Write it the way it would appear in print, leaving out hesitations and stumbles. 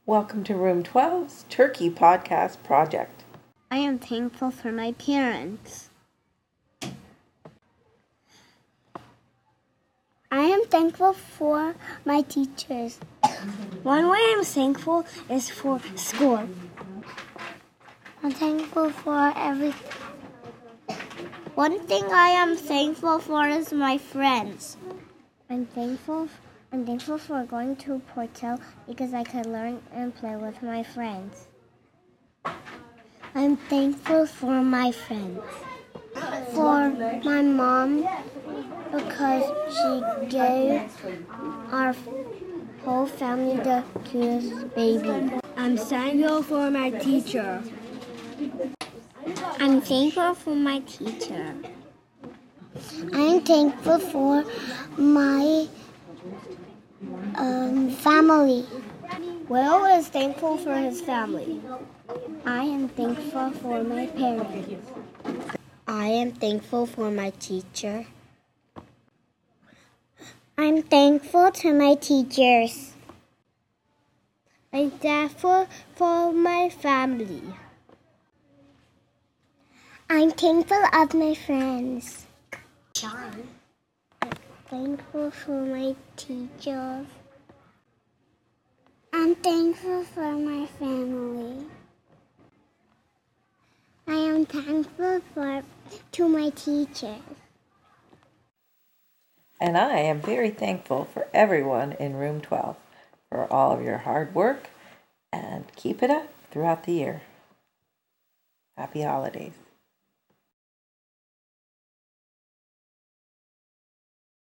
Welcome to Room 12's Turkey Podcast Project. I am thankful for my parents. I am thankful for my teachers. One way I'm thankful is for school. I'm thankful for everything. One thing I am thankful for is my friends. I'm thankful for going to Portel because I could learn and play with my friends. I'm thankful for my friends. For my mom because she gave our whole family the cutest baby. I'm thankful for my teacher. I'm thankful for my teacher. I'm thankful for my family. Will is thankful for his family. I am thankful for my parents. I am thankful for my teacher. I'm thankful to my teachers. I'm thankful for my family. I'm thankful of my friends. I'm thankful for my teachers. I'm thankful for my family. I am thankful to my teachers. And I am very thankful for everyone in Room 12 for all of your hard work, and keep it up throughout the year. Happy holidays.